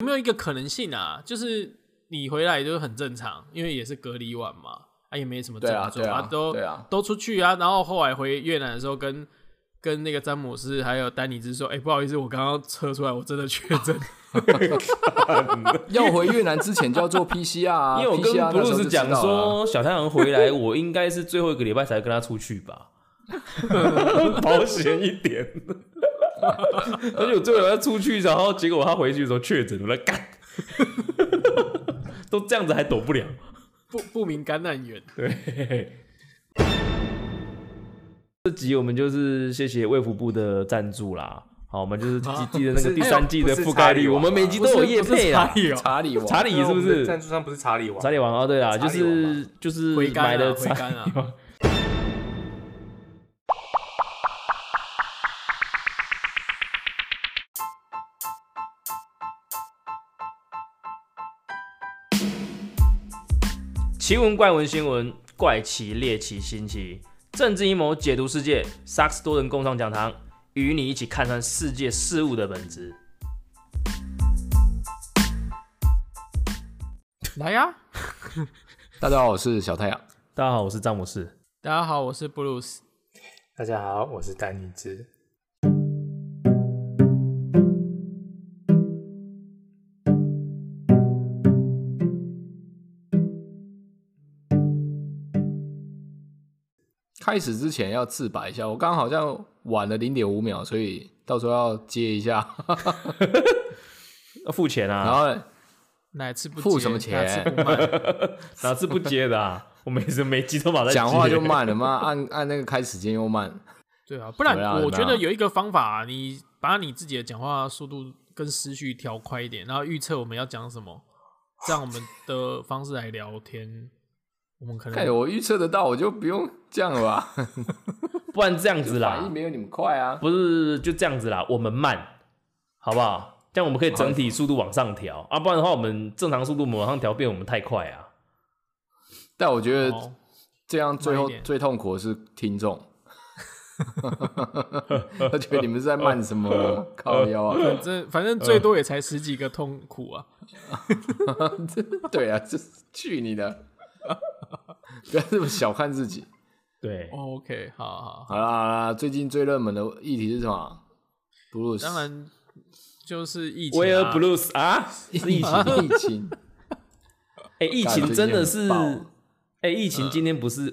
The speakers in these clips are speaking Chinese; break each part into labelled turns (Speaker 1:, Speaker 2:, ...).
Speaker 1: 没有一个可能性啊？就是你回来就很正常，因为也是隔离完嘛，也没什么症状，都出去啊。然后后来回越南的时候跟那个詹姆斯还有丹尼兹说，不好意思，我刚刚测出来，我真的确诊。
Speaker 2: 要回越南之前就要做 PCR 啊，
Speaker 3: 因为我跟布鲁斯讲说，小太阳回来，我应该是最后一个礼拜才跟他出去吧，保险一点。而且我最后要出去，然后结果他回去的时候确诊，我在干，都这样子还躲不了，
Speaker 1: 不明感染源。
Speaker 3: 对。这集我们就是谢谢卫福部的赞助啦。好，我们就是记得那个第3季的覆盖率，我们每集都有业配啦。
Speaker 2: 查理王，
Speaker 3: 查理是不是？
Speaker 4: 赞助商不是查理王？
Speaker 3: 查理王哦，对啦，就是买的
Speaker 1: 回甘啊。
Speaker 3: 奇闻怪闻新闻，怪奇猎奇新奇，政治阴谋解读世界，萨克斯多人共创讲堂，与你一起看穿世界事物的本质。
Speaker 1: 来呀！
Speaker 2: 大家好，我是小太阳。
Speaker 3: 大家好，我是詹姆斯。
Speaker 1: 大家好，我是布鲁斯。
Speaker 4: 大家好，我是丹尼兹。
Speaker 2: 开始之前要自白一下，我刚刚好像晚了 0.5 秒，所以到时候要接一下。
Speaker 3: 要付钱啊！
Speaker 2: 然后
Speaker 1: 哪次不接？
Speaker 2: 付什么钱？
Speaker 3: 哪次不接的啊？我每集都马上
Speaker 2: 讲话就慢了嘛，按那个开始键又慢。
Speaker 1: 对啊，不然我觉得有一个方法，你把你自己的讲话速度跟思绪调快一点，然后预测我们要讲什么，这样我们的方式来聊天。我们可能
Speaker 2: 我预测得到，我就不用这样了吧？
Speaker 3: 不然这样子啦，
Speaker 2: 反应没有你们快啊。
Speaker 3: 不是，就这样子啦，我们慢，好不好？这样我们可以整体速度往上调啊，不然的话，我们正常速度往上调，变我们太快啊。
Speaker 2: 但我觉得这样最后最痛苦的是听众，他觉得你们是在慢什么靠腰啊？
Speaker 1: 反正最多也才10几个痛苦啊。
Speaker 2: 对啊，这去你的！不要这么小看自己。
Speaker 3: 对
Speaker 1: ，OK， 好
Speaker 2: 啦，最近最热门的议题是什么 ？Blues，
Speaker 1: 当然就是疫情。
Speaker 3: Where Blues 啊？
Speaker 2: 疫情。
Speaker 3: 疫情真的是，疫情今天不是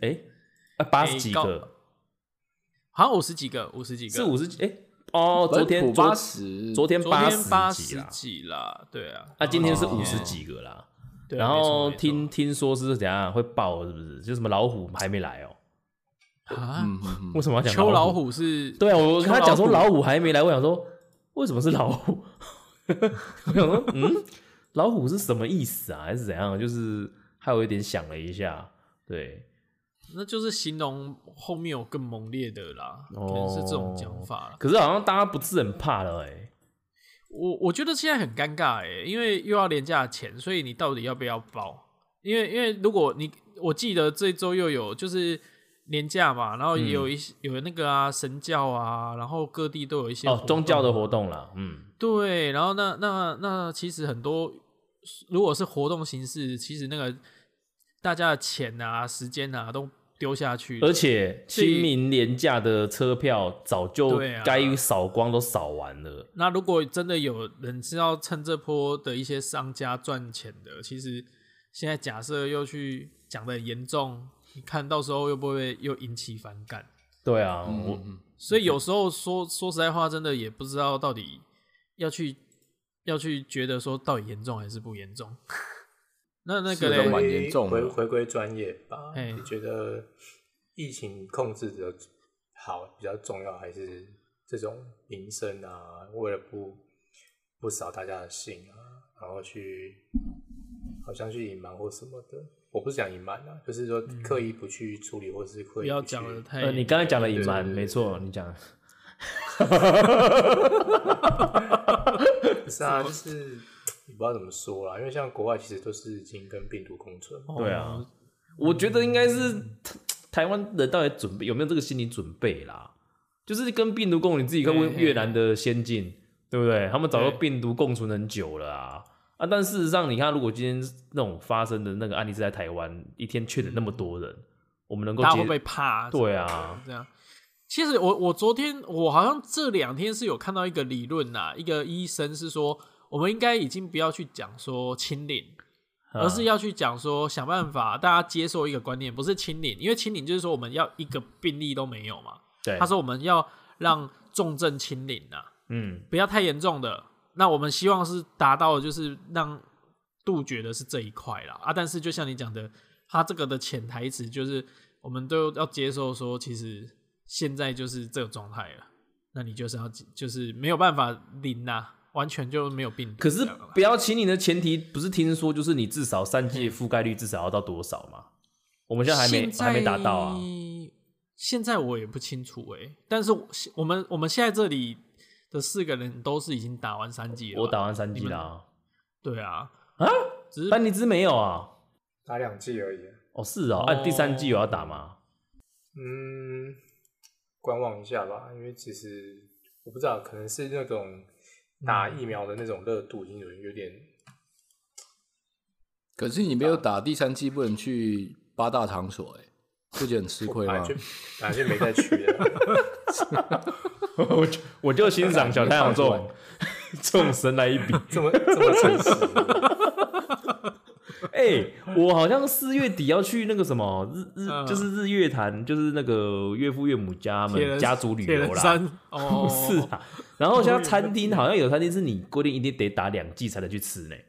Speaker 3: 80几个，
Speaker 1: 好像50几个，
Speaker 3: 是50几昨天
Speaker 2: 80，
Speaker 3: 昨天80
Speaker 1: 几啦，对啊，
Speaker 3: 今天是50几个啦。然后听说是怎样会爆，是不是？就什么老虎还没来哦？为什么要讲
Speaker 1: 秋老虎是？
Speaker 3: 对啊，我跟他讲说老虎还没来，我想说为什么是老虎？我想说老虎是什么意思啊？还是怎样？就是还有一点想了一下，对，
Speaker 1: 那就是形容后面有更猛烈的啦，可能是这种讲法啦。
Speaker 3: 可是好像大家不是很怕了
Speaker 1: 我觉得现在很尴尬因为又要连假前，所以你到底要不要报？因为如果我记得这周又有就是连假嘛，然后也有有那个神教啊，然后各地都有一些
Speaker 3: 宗教的活动啦，
Speaker 1: 对，然后那其实很多如果是活动形式，其实那个大家的钱啊、时间啊都丢下去，
Speaker 3: 而且清明连假的车票早就该扫光都扫完了。
Speaker 1: 那如果真的有人是要趁这波的一些商家赚钱的，其实现在假设又去讲得很严重，你看到时候又不会又引起反感？
Speaker 3: 对啊，
Speaker 1: 所以有时候说实在话，真的也不知道到底要去觉得说到底严重还是不严重。那个嘞，
Speaker 2: 蛮严重的。
Speaker 4: 回归专业吧。
Speaker 1: 你
Speaker 4: 觉得疫情控制的好比较重要，还是这种民生啊，为了不扫大家的兴啊，然后好像去隐瞒或什么的？我不是讲隐瞒啊，就是说刻意不去处理，或是刻意
Speaker 1: 不要讲的太。
Speaker 3: 你刚才讲的隐瞒，没错，你讲。
Speaker 4: 不是啊，就是你不知道怎么说啦，因为像国外其实都是已经跟病毒共存。
Speaker 3: 对啊，我觉得应该是台湾人到底有没有这个心理准备啦？就是跟病毒共存，你自己看越南的先进， 对不对？他们早就病毒共存很久了啊！但事实上，你看，如果今天那种发生的那个案例是在台湾，一天确诊那么多人，我们能够
Speaker 1: 大家会不会怕？
Speaker 3: 对啊，
Speaker 1: 这样。其实我昨天我好像这2天是有看到一个理论啦，一个医生是说，我们应该已经不要去讲说清零，而是要去讲说想办法大家接受一个观念，不是清零，因为清零就是说我们要一个病例都没有嘛。
Speaker 3: 对，
Speaker 1: 他说我们要让重症清零啊，不要太严重的。那我们希望是达到的就是让杜绝的是这一块啦啊，但是就像你讲的，他这个的潜台词就是我们都要接受说，其实现在就是这个状态了，那你就是要就是没有办法零啊，完全就没有病毒。
Speaker 3: 可是不要清零的前提不是听说就是你至少3剂的覆盖率至少要到多少吗？我们现在还没达到啊。
Speaker 1: 现在我也不清楚但是我们现在这里的4个人都是已经打完3剂了。
Speaker 3: 我打完3剂啦。
Speaker 1: 对啊，只是
Speaker 3: 班尼兹没有啊，
Speaker 4: 打2剂而已。
Speaker 3: 哦，是哦，第3剂有要打吗？
Speaker 4: 观望一下吧，因为其实我不知道，可能是那种打疫苗的那种热度已经有点。
Speaker 2: 可是你没有打第3剂，不能去8大场所不觉得很吃亏吗？
Speaker 4: 本来就没再去的。
Speaker 3: 我就欣赏小太阳这种神来一笔，
Speaker 4: 这么诚实。
Speaker 3: 我好像4月底要去那个什么就是日月潭，就是那个岳父岳母家们家族旅游啦。
Speaker 1: 哦，
Speaker 3: 是啊。然后像餐厅，好像有餐厅是你规定一定得打2剂才能去吃呢。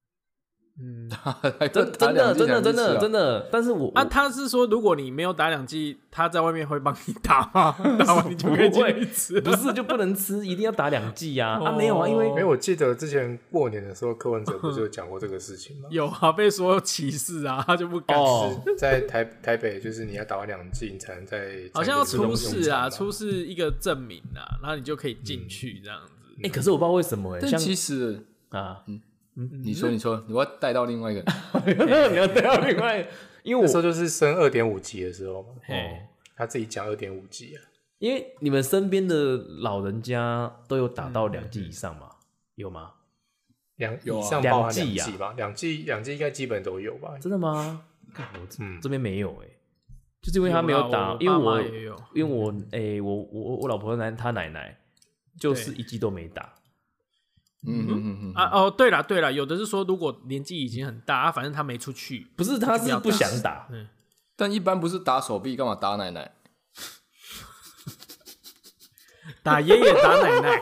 Speaker 3: 真的，但是
Speaker 1: 他是说，如果你没有打2剂，他在外面会帮你打吗？打完你就可以进去吃，
Speaker 3: 不是就不能吃，一定要打2剂啊！没有啊，因为
Speaker 4: 我记得之前过年的时候，柯文哲不是有讲过这个事情吗？
Speaker 1: 有啊，被说歧视啊，他就不敢吃。
Speaker 4: 在台北，就是你要打完2剂，你才能在
Speaker 1: 好像要出示一个证明啊，然后你就可以进去这样子。
Speaker 3: 可是我不知道为什么
Speaker 2: 但其实你说，你要带到另外一个，
Speaker 3: 你要带到另外一个，因为
Speaker 4: 那时候就是升2.5级的时候嘛，他自己讲2.5级啊。
Speaker 3: 因为你们身边的老人家都有打到2剂以上吗？有吗
Speaker 4: ？2以上包含2剂吧，2剂应该基本都有吧？
Speaker 3: 真的吗？我这边没有就是因为他没有打，因为我老婆她奶奶就是1剂都没打。
Speaker 1: 对了，有的是说如果年纪已经很大反正他没出去，
Speaker 3: 不是他是不想打，
Speaker 2: 但一般不是打手臂，干嘛打奶奶？
Speaker 1: 打爷爷打奶奶。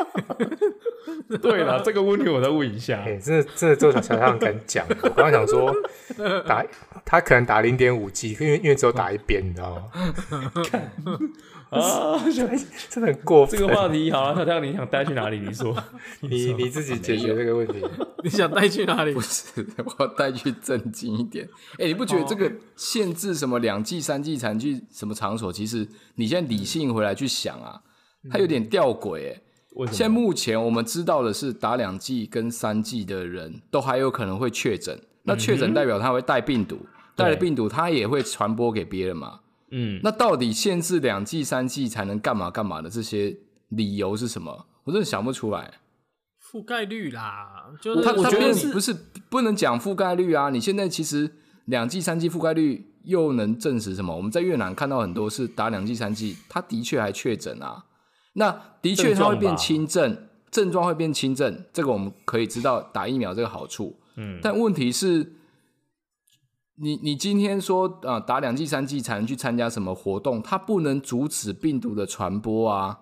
Speaker 3: 对了，这个问题我再问一下。
Speaker 4: 真的只有小太阳敢讲。我刚刚想说他可能打0.5剂，因为只有打一边，你知道吗？真的很过分。
Speaker 3: 这个话题好了，小太阳你想带去哪里？你说，
Speaker 4: 你自己解决这个问题。
Speaker 1: 你想带去哪里？
Speaker 2: 不是，我要带去正经一点。你不觉得这个限制什么2剂、3剂才能去什么场所？其实你现在理性回来去想啊，它有点吊诡现在目前我们知道的是，打2剂跟3剂的人都还有可能会确诊。那确诊代表他会带病毒，带了病毒他也会传播给别人嘛。那到底限制2剂、3剂才能干嘛干嘛的这些理由是什么？我真的想不出来。
Speaker 1: 覆盖率啦，就是
Speaker 2: 我觉得不能讲覆盖率啊。你现在其实2剂、3剂覆盖率又能证实什么？我们在越南看到很多是打2剂、3剂，他的确还确诊啊。那的确他会变轻症，症状会变轻症，这个我们可以知道打疫苗这个好处。但问题是，你今天说打2剂、3剂才能去参加什么活动，它不能阻止病毒的传播啊。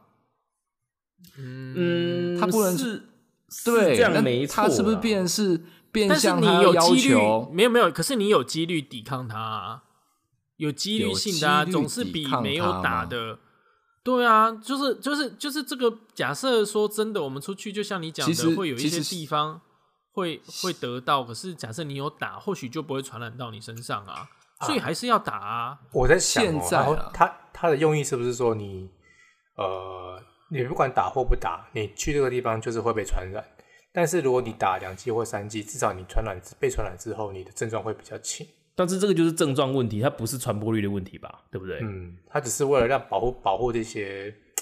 Speaker 2: 它不能
Speaker 3: 是
Speaker 2: 对，
Speaker 3: 这样没错。
Speaker 2: 它是不是变相
Speaker 1: 但是你有
Speaker 2: 要
Speaker 1: 几率
Speaker 2: 求？
Speaker 1: 没有，可是你有几率抵抗它有几率性的总是比没有打的。对啊，就是这个假设说真的，我们出去就像你讲的，会有一些地方会得到，可是假设你有打，或许就不会传染到你身上啊，所以还是要打啊。
Speaker 4: 我在想
Speaker 2: 现在
Speaker 4: 他的用意是不是说你不管打或不打，你去这个地方就是会被传染？但是如果你打2剂或3剂，至少你被传染之后，你的症状会比较轻。
Speaker 3: 但是这个就是症状问题，它不是传播率的问题吧？对不对？
Speaker 4: 它只是为了让保护这些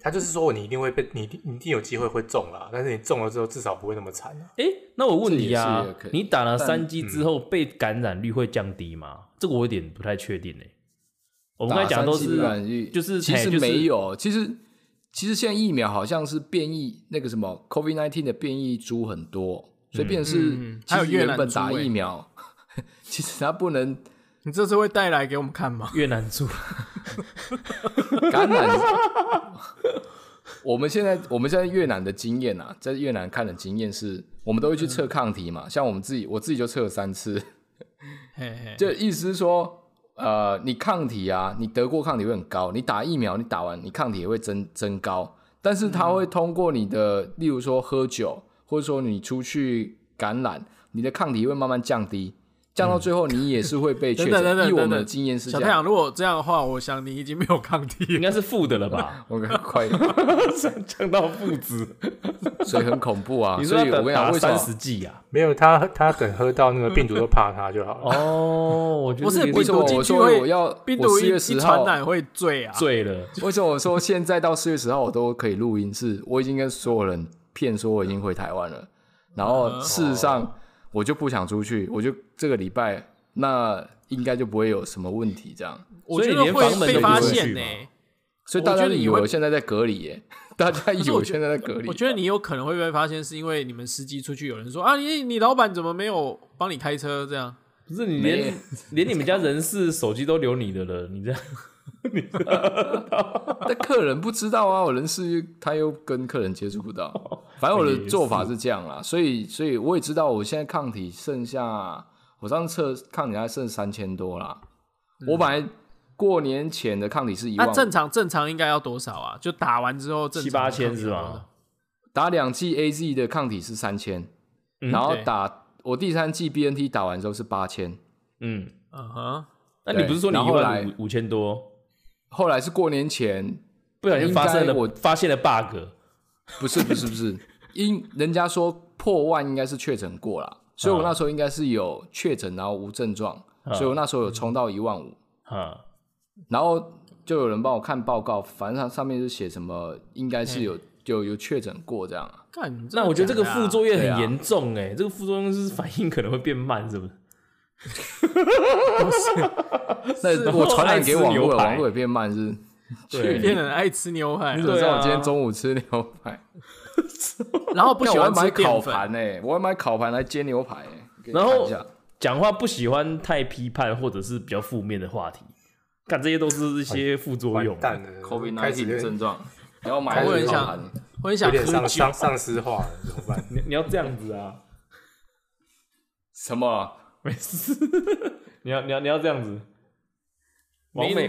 Speaker 4: 他就是说你一定会被你一定有机会会中啦，但是你中了之后至少不会那么惨啊。
Speaker 3: 那我问你啊，你打了3剂之后被感染率会降低吗？这个我有点不太确定我们刚才讲都是就是
Speaker 2: 其实没有，其实现在疫苗好像是变异那个什么 COVID-19 的变异株很多，所以变成是其实原本打疫苗，其实它不能。
Speaker 1: 你这次会带来给我们看吗？
Speaker 3: 越南猪
Speaker 2: 感染，我们现在越南的经验啊，在越南看的经验是，我们都会去测抗体嘛，像我自己就测了3次，就意思是说，你抗体啊，你得过抗体会很高，你打疫苗，你打完你抗体也会增高，但是它会通过你的，例如说喝酒，或者说你出去感染，你的抗体会慢慢降低。降到最后，你也是会被确诊。以我们的经验是这样。
Speaker 1: 小太阳，如果这样的话，我想你已经没有抗体了，
Speaker 3: 应该是负的了吧？
Speaker 2: 我快
Speaker 3: 降到负值，
Speaker 2: 所以很恐怖啊！
Speaker 3: 你
Speaker 2: 所以我跟你讲，为什么
Speaker 3: 30剂啊？
Speaker 4: 没有他等喝到那个病毒都怕他就好了。
Speaker 3: 我觉得
Speaker 1: 不是
Speaker 2: 为什么我说
Speaker 1: 病毒
Speaker 2: 4月10号
Speaker 1: 传染会醉啊？
Speaker 3: 醉了。
Speaker 2: 为什么我说现在到4月10号我都可以录音？是我已经跟所有人骗说我已经回台湾了，然后事实上。我就不想出去，我就这个礼拜那应该就不会有什么问题，这样。
Speaker 1: 我觉得会被发现
Speaker 2: 所以大家以为我现在在隔离耶，大家以为我现在在隔离。
Speaker 1: 我觉得你有可能会被发现，是因为你们司机出去有人说啊，你老板怎么没有帮你开车这样？
Speaker 3: 不是你连你们家人事手机都留你的了，你这样。
Speaker 2: 但客人不知道啊，我人事他又跟客人接触不到。反正我的做法是这样啦，所以我也知道我现在抗体剩下，我上次测抗体还剩3000多啦。我本来过年前的抗体是1万5。
Speaker 1: 那正常应该要多少啊？就打完之后正常
Speaker 3: 7-8千是吗？
Speaker 2: 打2剂 AZ 的抗体是3000，然后我第3剂 BNT 打完之后是8000。
Speaker 3: 那你不是说你15000多？
Speaker 2: 后来是过年前
Speaker 3: 不小心发现了 bug。
Speaker 2: 不是，因人家说破万应该是确诊过啦，所以我那时候应该是有确诊然后无症状，所以我那时候有冲到15000。然后就有人帮我看报告，反正上面就写什么应该是有确诊过这样。
Speaker 3: 那我觉得这个副作用很严重这个副作用是反应可能会变慢，是不是？
Speaker 2: 那我传染给网络也变慢是？
Speaker 1: 对，变得爱吃牛排。
Speaker 2: 你怎么知道我今天中午吃牛排？
Speaker 1: 然后不喜欢吃
Speaker 2: 烤盘我要买烤盘来煎牛排
Speaker 3: 然后讲话不喜欢太批判或者是比较负面的话题，看这些都是一些副作用。
Speaker 2: COVID-19 的症状，然后买
Speaker 1: 我很想
Speaker 4: 有点丧尸化了，怎么办？
Speaker 3: 你要这样子啊？
Speaker 2: 什么？
Speaker 3: 没事，你要这样子。王美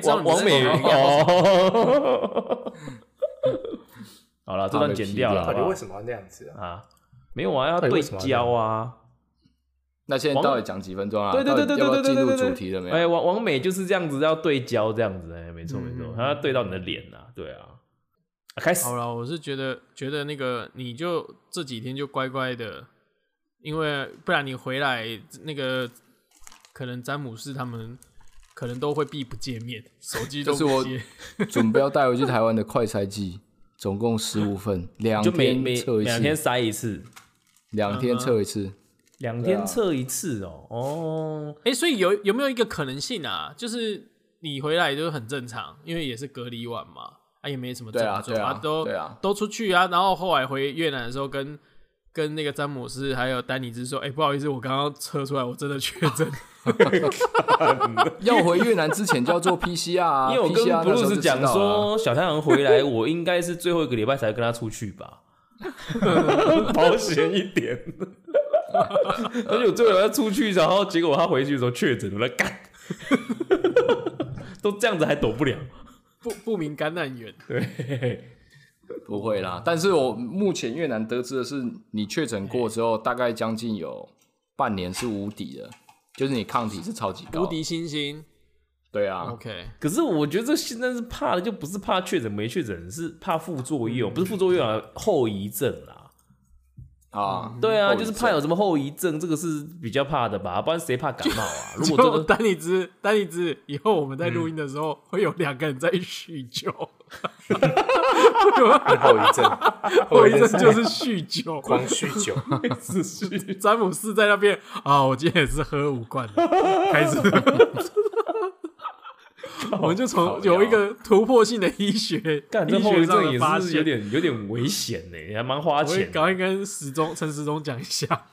Speaker 3: 好了，这段剪掉了。
Speaker 4: 到底为什么要那样子啊？
Speaker 3: 没有啊，要对焦啊。
Speaker 2: 那现在到底讲几分钟啊？
Speaker 3: 对，
Speaker 2: 要不要进入主题了没有？
Speaker 3: 王美就是这样子，要对焦这样子，没错，他要对到你的脸啊，对啊。开始
Speaker 1: 好了，我是觉得那个你就这几天就乖乖的，因为不然你回来那个可能詹姆斯他们。可能都会避不见面，手机都不接。
Speaker 2: 就是我准备要带回去台湾的快筛剂，总共15份，2天测一次
Speaker 3: ，2天塞一次
Speaker 2: ，2天测一次
Speaker 3: ，2天测一次
Speaker 1: 所以有没有一个可能性啊？就是你回来就很正常，因为也是隔离完嘛，也没什么症状，都出去啊，然后后来回越南的时候跟那个詹姆斯还有丹尼兹说，不好意思，我刚刚测出来我真的确诊。
Speaker 2: 要回越南之前就要做 PCR 啊，
Speaker 3: 因为我跟布鲁斯讲说，小太阳回来，我应该是最后一个礼拜才跟他出去吧，保险一点。而且我最后要出去，然后结果他回去的时候确诊，我来干，都这样子还躲不了，
Speaker 1: 不明感染源。
Speaker 3: 对。
Speaker 2: 不会啦，但是我目前越南得知的是，你确诊过之后，大概将近有半年是无敌的，就是你抗体是超级高，
Speaker 1: 无敌星星。
Speaker 2: 对啊
Speaker 1: ，OK。
Speaker 3: 可是我觉得这现在是怕的，就不是怕确诊没确诊，是怕副作用，不是副作用啊，后遗症啦。对啊，就是怕有什么后遗症，这个是比较怕的吧？不然谁怕感冒啊？如果真的
Speaker 1: 丹尼兹，以后我们在录音的时候，会有2个人在酗酒。
Speaker 4: 后遗症，
Speaker 1: 后遗症就是酗酒，
Speaker 4: 光酗酒，
Speaker 1: 詹姆斯在那边啊，我今天也是喝5罐，开始。我们就从有一个突破性的医学，
Speaker 3: 干这后遗症也是有点危险呢，还蛮花钱。
Speaker 1: 赶快跟陈时中讲一下。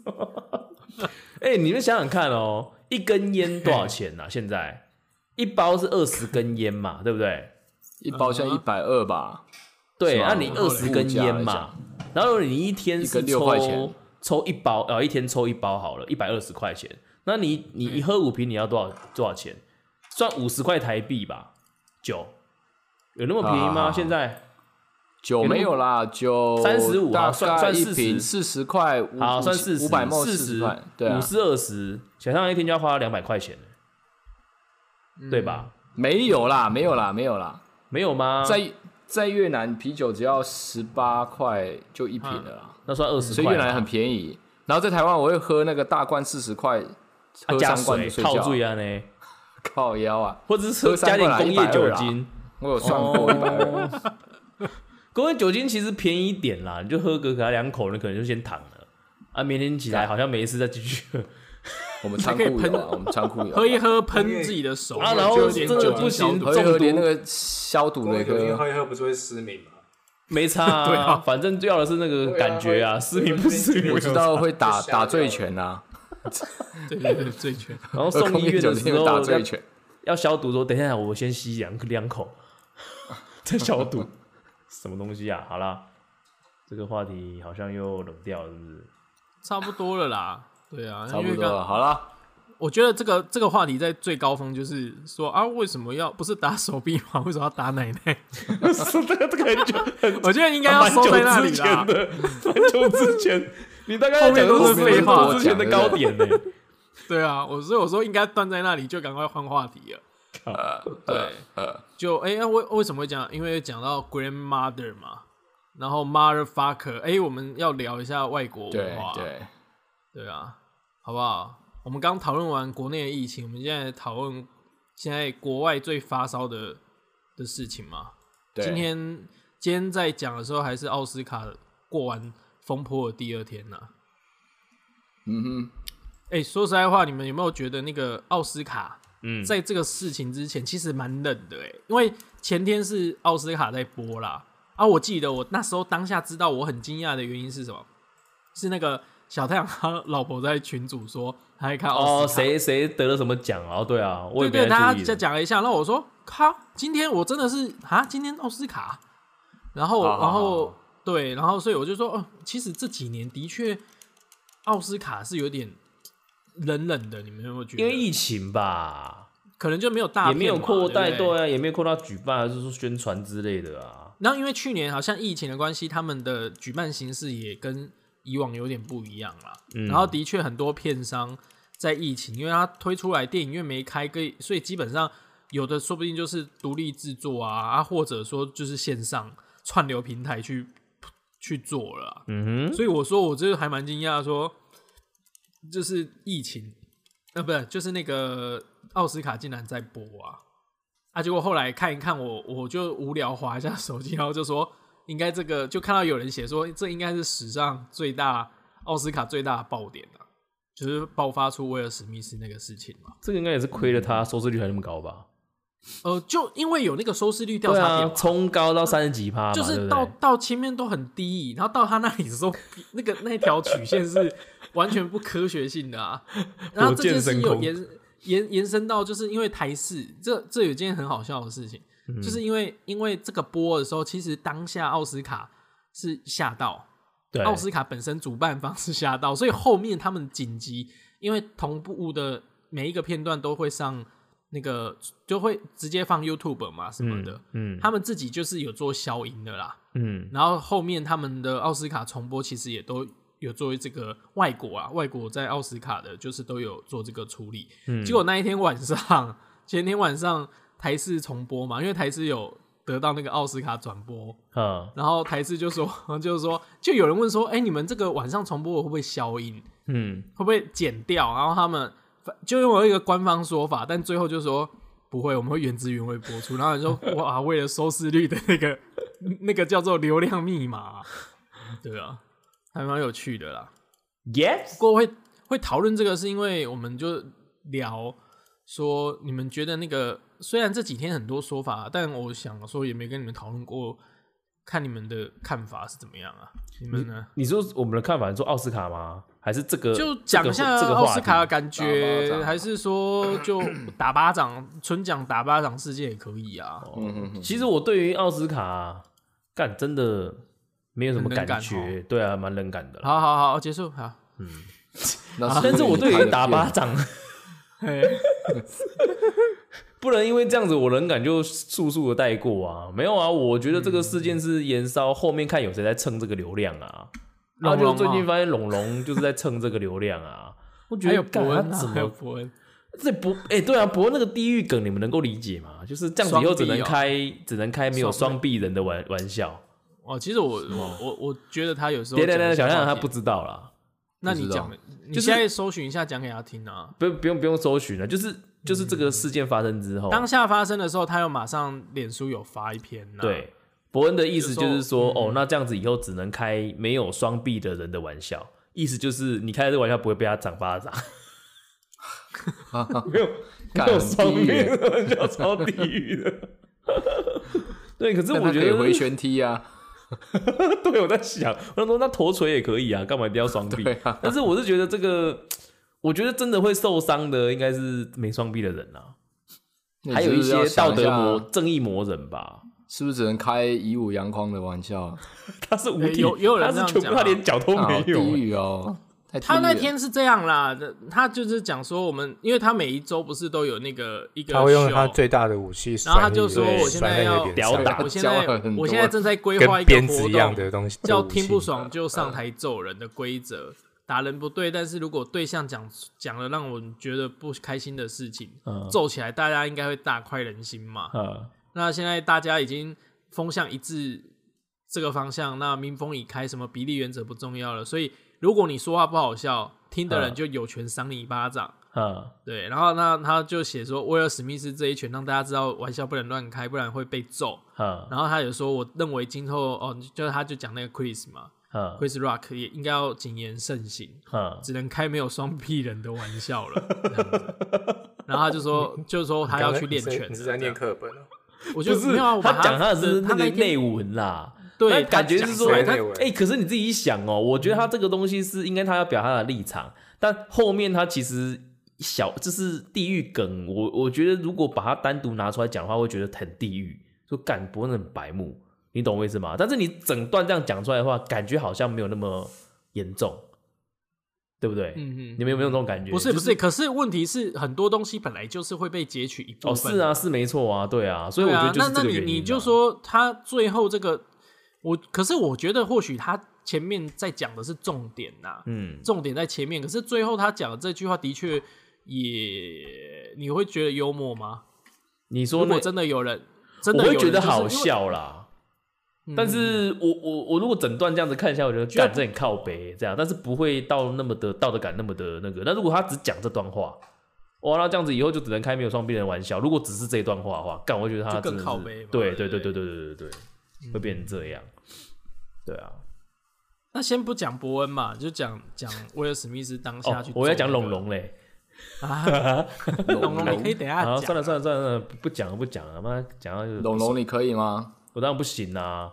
Speaker 3: 你们想想看哦，一根烟多少钱啊？现在一包是20根烟嘛，对不对？
Speaker 2: 一包现在120吧。
Speaker 3: 对，那你20根烟嘛，然后你一天是抽一包，一天抽一包好了，120块钱。那你一喝5瓶，你要多少钱？算50块台币吧，酒有那么便宜吗？现在
Speaker 2: 酒没有啦，酒
Speaker 3: 35
Speaker 2: 大
Speaker 3: 算
Speaker 2: 一瓶40块，
Speaker 3: 好算
Speaker 2: 40块，对啊
Speaker 3: ，50，小象一天就要花200块钱对吧？
Speaker 2: 没有啦，没有吗？在越南啤酒只要18块就一瓶了啦，
Speaker 3: 那算20块，
Speaker 2: 所以越南很便宜。然后在台湾我会喝那个大罐40块，喝3罐就睡觉。
Speaker 3: 靠醉啊呢？
Speaker 2: 靠腰啊，
Speaker 3: 或者是加点工业酒精，
Speaker 2: 我有算过120。
Speaker 3: 工业酒精其实便宜一点啦，你就喝个2口，你可能就先躺了啊，明天起来好像没事再继续喝。
Speaker 2: 我们仓库有，
Speaker 1: 喝一喝喷自己的手
Speaker 3: 啊，然后真的不行，
Speaker 2: 喝一喝连那个消毒那个，
Speaker 4: 喝一喝不是会失明吗？
Speaker 3: 没差啊，对啊，反正要的是那个感觉啊，失明不失明，
Speaker 2: 我知道会打醉拳啊。
Speaker 1: 对，醉拳。
Speaker 3: 然后送医院的时候要消毒，说等一下我先吸两口，再消毒。什么东西啊？好啦，这个话题好像又冷掉了，是不是？
Speaker 1: 差不多了啦，对啊，
Speaker 2: 差不多了。好啦，
Speaker 1: 我觉得这个话题在最高峰就是说啊，为什么不是打手臂吗？为什么要打奶奶？
Speaker 3: 这个
Speaker 1: 我觉得应该要收在那里啦。
Speaker 3: 蛮久之前，你大概讲
Speaker 1: 都是废话
Speaker 3: 之前的高点呢。
Speaker 1: 对啊，所以我说应该断在那里，就赶快换话题了。对，就为什么会讲？因为讲到 grandmother 嘛，然后 motherfucker， 我们要聊一下外国文化。对啊，好不好？我们刚讨论完国内的疫情，我们现在讨论现在国外最发烧的事情嘛。今天在讲的时候，还是奥斯卡过完风波的第2天呢。说实在话，你们有没有觉得那个奥斯卡？在这个事情之前，其实蛮冷的因为前天是奥斯卡在播啦。我记得我那时候当下知道我很惊讶的原因是什么？是那个小太阳他老婆在群组说他在看奥斯卡，
Speaker 3: 谁得了什么奖啊？对啊，我也
Speaker 1: 对，他讲了一下，然后我说靠，今天我真的是今天奥斯卡，然后对，然后所以我就说其实这几年的确奥斯卡是有点冷冷的，你们有没有觉得？
Speaker 3: 因为疫情吧，
Speaker 1: 可能就没有大片嘛，
Speaker 3: 也没有扩大，
Speaker 1: 对
Speaker 3: 啊，也没有扩大举办，就是说宣传之类的啊。
Speaker 1: 然后因为去年好像疫情的关系，他们的举办形式也跟以往有点不一样啦。然后的确很多片商在疫情，因为他推出来电影院没开，所以基本上有的说不定就是独立制作啊，或者说就是线上串流平台去做了啦。所以我说我这还蛮惊讶，说就是疫情不是，就是那个奥斯卡竟然在播结果后来看一看我就无聊滑一下手机，然后就说应该这个就看到有人写说这应该是史上奥斯卡最大的爆点就是爆发出威尔史密斯那个事情嘛。
Speaker 3: 这个应该也是亏了他收视率还那么高吧？
Speaker 1: 就因为有那个收视率调查表
Speaker 3: 冲高到30几%嘛，
Speaker 1: 就是到前面都很低，然后到他那里的时候，那条曲线是完全不科学性的然后这件事有延伸到，就是因为台视这有件很好笑的事情，就是因为这个播的时候，其实当下奥斯卡是吓到，奥斯卡本身主办方是吓到，所以后面他们紧急，因为同步的每一个片段都会上那个，就会直接放 YouTube 嘛什么的，他们自己就是有做消音的啦，然后后面他们的奥斯卡重播其实也都有作为这个外国在奥斯卡的，就是都有做这个处理。结果那一天晚上，前天晚上台视重播嘛，因为台视有得到那个奥斯卡转播，然后台视就有人问说，你们这个晚上重播会不会消音？会不会剪掉？然后他们就用了一个官方说法，但最后就说不会，我们会原汁原味播出。然后你说哇，为了收视率的那个叫做流量密码，对啊，还蛮有趣的啦。
Speaker 3: Yes，
Speaker 1: 不过会讨论这个，是因为我们就聊说，你们觉得那个虽然这几天很多说法，但我想说也没跟你们讨论过，看你们的看法是怎么样啊？你们呢？
Speaker 3: 你说我们的看法，你说奥斯卡吗？还是这个？
Speaker 1: 就讲一下奥斯卡的感觉，还是说就打巴掌，纯讲打巴掌事件也可以啊。
Speaker 3: 其实我对于奥斯卡干真的没有什么感觉，对啊，蛮冷感的。
Speaker 1: 好，结束好。
Speaker 3: 但是我对于打巴掌，不能因为这样子我冷感就速速的带过啊。没有啊，我觉得这个事件是延烧，后面看有谁在蹭这个流量啊。然后就最近发现龙龙就是在蹭这个流量啊。我觉得
Speaker 1: 还有伯恩，
Speaker 3: 怎么
Speaker 1: 还有伯恩，
Speaker 3: 这对啊，伯恩那个地狱梗你们能够理解吗？就是这样子以后只能开没有双臂人的玩笑。
Speaker 1: 其实我觉得他有时候
Speaker 3: 别小象他不知道啦。
Speaker 1: 那你讲，你现在搜寻一下讲给他听啊。
Speaker 3: 不用搜寻了，就是这个事件发生之后，
Speaker 1: 当下发生的时候，他又马上脸书有发一篇啊。
Speaker 3: 对。伯恩的意思就是说，那这样子以后只能开没有双臂的人的玩笑，意思就是你开的这个玩笑不会被他掌巴掌。没有双臂的玩笑，超地狱的。对，可是我觉得
Speaker 2: 回旋踢啊。
Speaker 3: 对，我在想，我说那头锤也可以啊，干嘛一定要双臂？啊、但是我是觉得这个，我觉得真的会受伤的应该是没双臂的人啊，还有一些道德正义魔人吧。
Speaker 2: 是不是只能开以武扬匡的玩笑？
Speaker 3: 他是无敌，
Speaker 1: 有人这样讲，
Speaker 3: 他是全部他连脚都没有。
Speaker 2: 地狱哦！
Speaker 1: 他那天是这样啦，他就是讲说因为他每一周不是都有那个一个，
Speaker 5: 他会用他最大的武器，
Speaker 1: 然后他就说我现在要
Speaker 3: 屌打，
Speaker 1: 我现在正在规划一个活动，叫听不爽就上台揍人的规则。打人不对，但是如果对象讲了让我觉得不开心的事情，揍起来大家应该会大快人心嘛。那现在大家已经风向一致这个方向，那民风已开，什么比例原则不重要了。所以如果你说话不好笑，听的人就有权赏你一巴掌。对，然后那他就写说，威尔史密斯这一拳让大家知道玩笑不能乱开，不然会被揍。然后他有说，我认为今后就是他就讲那个 Chris 嘛。Chris Rock 也应该要谨言慎行，只能开没有双臂人的玩笑了。然后他就说他要去练拳。
Speaker 4: 你是在念课本？
Speaker 1: 我觉得没有啊，
Speaker 3: 他讲他是那个内文啦，
Speaker 1: 对，
Speaker 3: 感觉是说可是你自己想哦，我觉得他这个东西是应该他要表他的立场，但后面他其实这是地狱梗，我觉得如果把它单独拿出来讲的话，会觉得很地狱，就干不会很白目，你懂我意思吗？但是你整段这样讲出来的话，感觉好像没有那么严重。对不对？你们有没有这种感觉？
Speaker 1: 不是，可是问题是很多东西本来就是会被截取一部分。
Speaker 3: 是啊，是没错啊，对啊，所以我觉得就是这个原因。
Speaker 1: 那你就说他最后这个，可是我觉得或许他前面在讲的是重点呐，重点在前面，可是最后他讲的这句话的确也，你会觉得幽默吗？
Speaker 3: 你说
Speaker 1: 如果真的有人，
Speaker 3: 我会觉得好笑啦。但是我如果整段这样子看一下，我觉得干这很靠北这样，但是不会到那么的道德感那么的那个。那如果他只讲这段话，哇，那这样子以后就只能开没有双臂人的玩笑。如果只是这一段话的话，干我觉得他
Speaker 1: 就更靠北。
Speaker 3: 对，会变成这样。对啊，
Speaker 1: 那先不讲伯恩嘛，就讲威尔史密斯当下去。
Speaker 3: 我要讲龙龙嘞。
Speaker 1: 龙龙你可以等一下讲。
Speaker 3: 算了，不讲了，妈讲到
Speaker 2: 龙龙你可以吗？
Speaker 3: 我当然不行啊。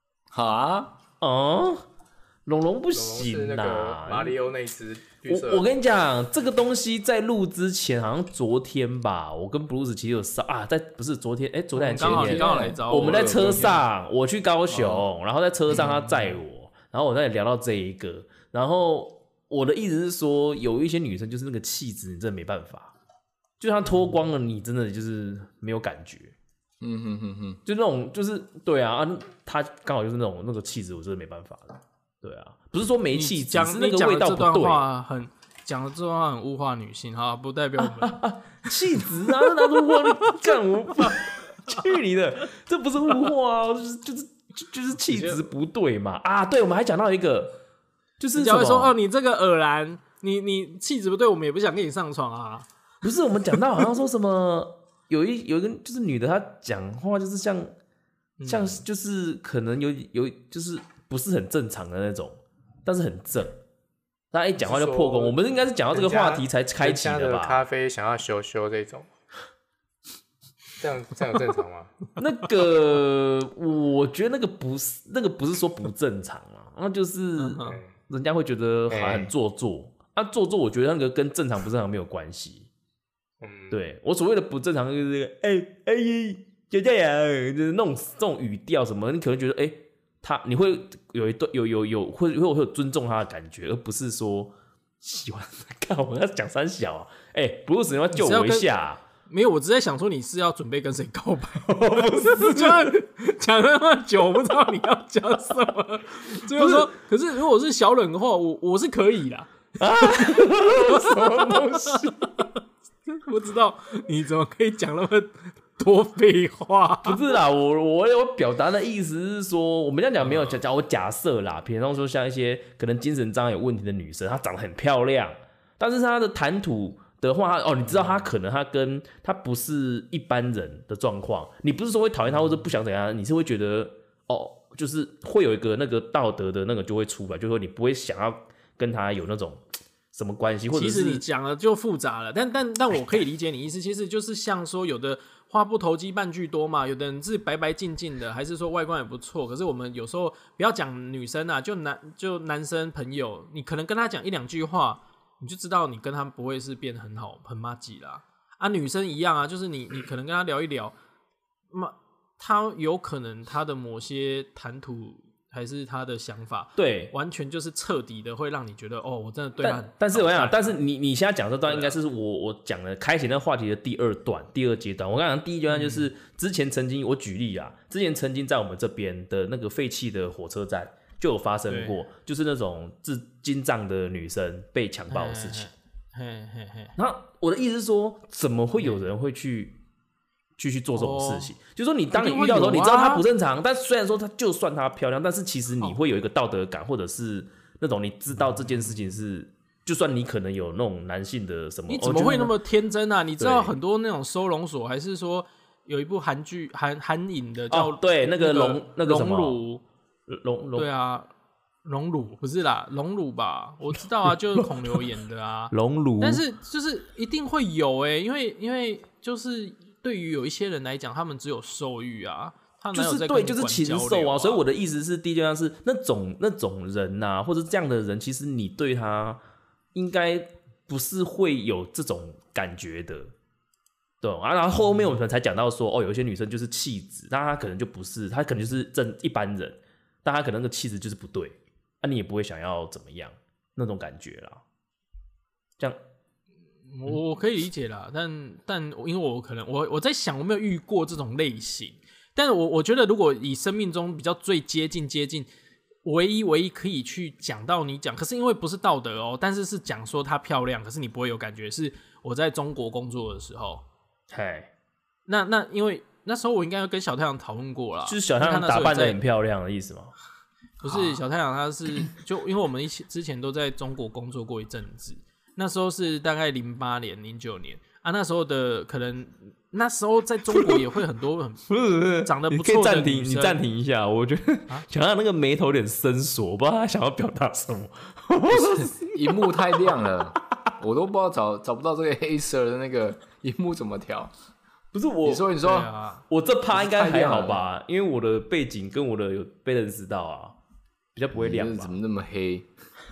Speaker 3: 龙龙不行啊！
Speaker 4: 马里奥那只绿色。
Speaker 3: 我跟你讲，这个东西在录之前，好像昨天吧，我跟布鲁斯其实有不是昨天，昨天前天，
Speaker 1: 刚好来找
Speaker 3: 我们在车上，我去高雄，然后在车上他载我，然后我在聊到这一个，然后我的意思是说，有一些女生就是那个气质，你真的没办法，就她脱光了，你真的就是没有感觉。就那种就是对啊，他刚好就是那个气质，我真的没办法的。对啊，不是说没气质，是那个味道不对。
Speaker 1: 讲的这段话很物化女性，哈，不代表我们
Speaker 3: 气质啊，拿出物化干我去你的，这不是物化啊，就是气质不对嘛。对，我们还讲到一个，就是
Speaker 1: 假如说你这个耳男，你气质不对，我们也不想跟你上床啊。
Speaker 3: 不是，我们讲到好像说什么。 有一个就是女的，她讲话就是像就是可能有就是不是很正常的那种，但是很正。她一讲话就破功。我们应该是讲到这个话题才开启的吧？
Speaker 5: 咖啡想要修这种。这样正常吗？
Speaker 3: 那个，我觉得那个不是说不正常啊，那就是人家会觉得好像很做作。做作，我觉得那个跟正常不正常没有关系。对我所谓的不正常就是这个，就这样，就是那种这种语调什么，你可能觉得你会会有尊重他的感觉，而不是说喜欢看我要讲三小啊，Bruce 你要救我一下啊。
Speaker 1: 没有，我只在想说你是要准备跟谁告白，不是这样讲那么久，我不知道你要讲什么。最后说，可是如果是小冷的话，我是可以啦。
Speaker 3: 什么东西？
Speaker 1: 不知道你怎么可以讲那么多废话？
Speaker 3: 不是啦，我表达的意思是说，我们这样讲没有讲，我假设啦，比方说像一些可能精神障碍有问题的女生，她长得很漂亮，但是她的谈吐的话，你知道她可能她不是一般人的状况，你不是说会讨厌她或者不想怎样，你是会觉得就是会有一个那个道德的那个就会出来，就是说你不会想要跟她有那种什么关系，或者是
Speaker 1: 其实你讲了就复杂了，但我可以理解你意思，其实就是像说有的话不投机半句多嘛，有的人是白白净净的，还是说外观也不错，可是我们有时候不要讲女生啊，就男生朋友，你可能跟他讲一两句话，你就知道你跟他不会是变得很好很麻吉啦。女生一样啊，就是你可能跟他聊一聊，他有可能他的某些谈吐还是他的想法，
Speaker 3: 对，
Speaker 1: 完全就是彻底的会让你觉得我真的对他很。
Speaker 3: 但是我想，但是你现在讲这段应该是我讲的开启那个话题的第二阶段。我刚讲第一阶段就是之前曾经我举例啊，之前曾经在我们这边的那个废弃的火车站就有发生过，就是那种精障的女生被强暴的事情。然后我的意思是说，怎么会有人会去做这种事情？就是说，你当你遇到的时候，你知道她不正常，但虽然说她就算她漂亮，但是其实你会有一个道德感，或者是那种你知道这件事情是，就算你可能有那种男性的什么，
Speaker 1: 你怎么会那么天真啊？你知道很多那种收容所，还是说有一部韩剧韩影的叫
Speaker 3: 对那个那个什么
Speaker 1: 龙对啊。隆乳不是啦，隆乳吧，我知道啊，就是孔刘演的啊，
Speaker 3: 隆乳。
Speaker 1: 但是就是一定会有因为就是对于有一些人来讲，他们只有受欲啊，他哪有在跟你
Speaker 3: 就是禽兽啊。所以我的意思是，第一阶段是那种人啊，或者这样的人，其实你对他应该不是会有这种感觉的，对啊。然后后面我们才讲到说，有一些女生就是气质，但她可能就不是，她可能就是一般人，但她可能那个气质就是不对。你也不会想要怎么样那种感觉啦，这样
Speaker 1: 我可以理解啦，但因为我可能我在想我没有遇过这种类型，但是我觉得如果以生命中比较最接近唯一可以去讲到你讲，可是因为不是道德但是讲说她漂亮，可是你不会有感觉，是我在中国工作的时候，那因为那时候我应该跟小太阳讨论过啦，
Speaker 3: 就是小太阳打扮得很漂亮的意思吗？
Speaker 1: 不是，小太阳他是就因为我们之前都在中国工作过一阵子，那时候是大概08年、09年那时候的可能那时候在中国也会很多很长得不错的女生。
Speaker 3: 你暂停一下，我觉得小太阳那个眉头有点深锁，我不知道他想要表达什么。
Speaker 2: 萤幕太亮了，我都不知道找不到这个黑色的那个萤幕怎么调。
Speaker 3: 不是我，
Speaker 2: 你说，
Speaker 3: 我这趴应该还好吧？因为我的背景跟我的有被人知道啊。比较不会亮吧？
Speaker 2: 怎么那么黑？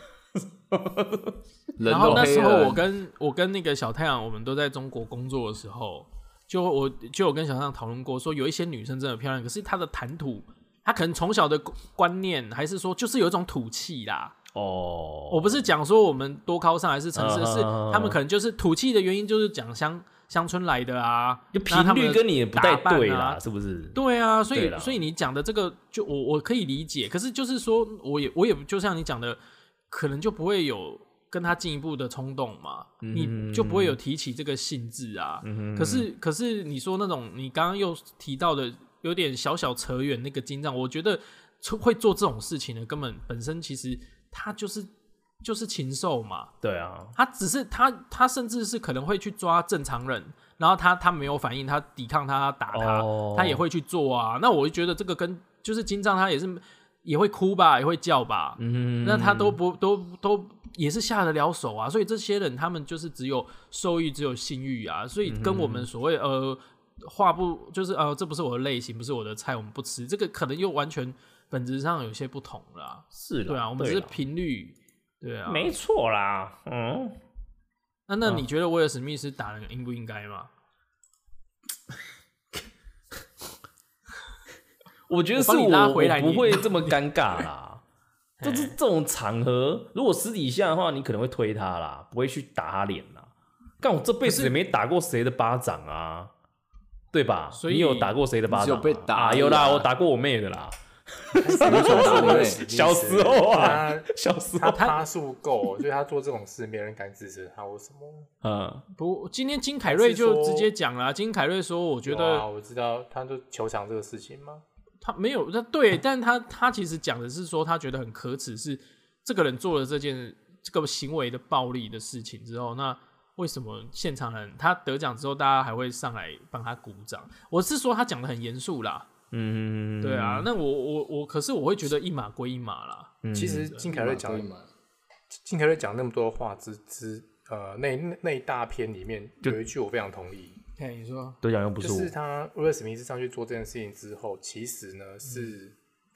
Speaker 1: 然后那时候我跟那个小太阳，我们都在中国工作的时候，我就有跟小太阳讨论过，说有一些女生真的漂亮，可是她的谈吐，她可能从小的观念，还是说就是有一种土气啦。我不是讲说我们多高尚还是城市，是他们可能就是土气的原因，就是讲乡村来的啊，
Speaker 3: 就频率跟你也不太对啦，是不是？
Speaker 1: 对啊，所以你讲的这个，就我可以理解，可是就是说，我也就像你讲的，可能就不会有跟他进一步的冲动嘛，你就不会有提起这个兴致啊。可是你说那种你刚刚又提到的有点小扯远那个精障，我觉得会做这种事情的，根本本身其实他就是就是禽兽嘛。
Speaker 3: 对啊，
Speaker 1: 他只是他甚至是可能会去抓正常人，然后他没有反应，他抵抗他打他，他也会去做啊。那我就觉得这个跟就是金杖他也会哭吧，也会叫吧，那他都也是下得了手啊。所以这些人他们就是只有兽欲，只有性欲啊，所以跟我们所谓话不就是这不是我的类型，不是我的菜，我们不吃，这个可能又完全本质上有些不同啦。
Speaker 3: 是的，
Speaker 1: 对啊，我们只是频率，对啊，
Speaker 3: 没错啦。
Speaker 1: 那你觉得威尔史密斯打人应不应该吗？
Speaker 3: 我觉得是我不会这么尴尬啦。就是这种场合，如果私底下的话，你可能会推他啦，不会去打他脸啦。但我这辈子也没打过谁的巴掌啊，对吧？所以你有打过谁的巴掌？
Speaker 2: 有被打
Speaker 3: 有啦，我打过我妹的啦。小时候啊，小时候
Speaker 4: 他趴数够，所以他做这种事，没人敢支持他。为什么？
Speaker 1: 不，今天金凯瑞就直接讲了。金凯瑞说：“我觉得，
Speaker 4: 我知道，他就球场这个事情嘛。”
Speaker 1: 他没有，对，但他其实讲的是说，他觉得很可耻，是这个人做了这个行为的暴力的事情之后，那为什么现场人他得奖之后，大家还会上来帮他鼓掌？我是说他讲的很严肃啦，对啊，那可是我会觉得一码归一码啦。
Speaker 4: 其实金凯瑞讲那么多话那一大篇里面有一句我非常同意。
Speaker 1: 你说
Speaker 3: 得奖又不是我，
Speaker 4: 就是他威尔史密斯上去做这件事情之后，其实呢是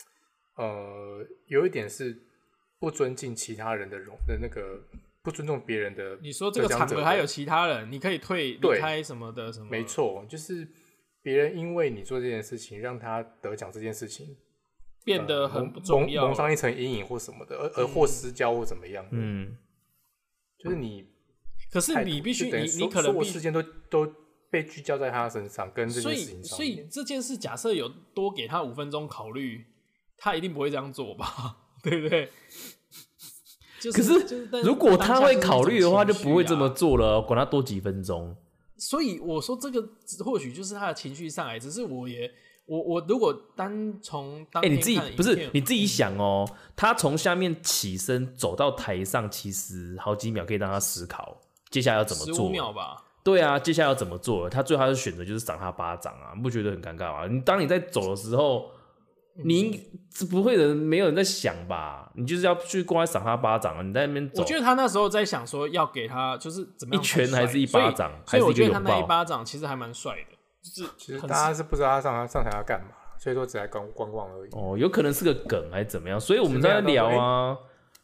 Speaker 4: 有一点是不尊敬其他人的那个不尊重别人的。
Speaker 1: 你说这个场合还有其他人，你可以离开什么的什么？
Speaker 4: 没错，就是别人因为你做这件事情，让他得奖这件事情
Speaker 1: 变得很不重要，
Speaker 4: 蒙上一层阴影或什么的，而或失焦或怎么样的。就是你，
Speaker 1: 可是你必须你可能
Speaker 4: 所有事件都被聚焦在他身上，跟这件事情上面。
Speaker 1: 所以这件事假设有多给他5分钟考虑，他一定不会这样做吧？对不对？
Speaker 3: 可是如果他会考虑的话，就不会这么做了，管他多几分钟。
Speaker 1: 所以我说这个或许就是他的情绪上来，只是我如果单从当天
Speaker 3: 你自己不是你自己想哦，他从下面起身走到台上，其实好几秒可以让他思考接下来要怎么做。
Speaker 1: 15秒吧。
Speaker 3: 对啊，接下来要怎么做？他最后他的选择就是赏他巴掌啊，你不觉得很尴尬吗？当你在走的时候，你不会没有人在想吧？你就是要去过来赏他巴掌啊！你在那边走，
Speaker 1: 我觉得他那时候在想说要给他就是怎么样
Speaker 3: 一拳还是一巴掌，
Speaker 1: 所以我觉得他那一巴掌其实还蛮帅的。就是
Speaker 4: 其实大家是不知道他上台要干嘛，所以说只来观望而已。
Speaker 3: 有可能是个梗还是怎么样？所以我们在聊啊，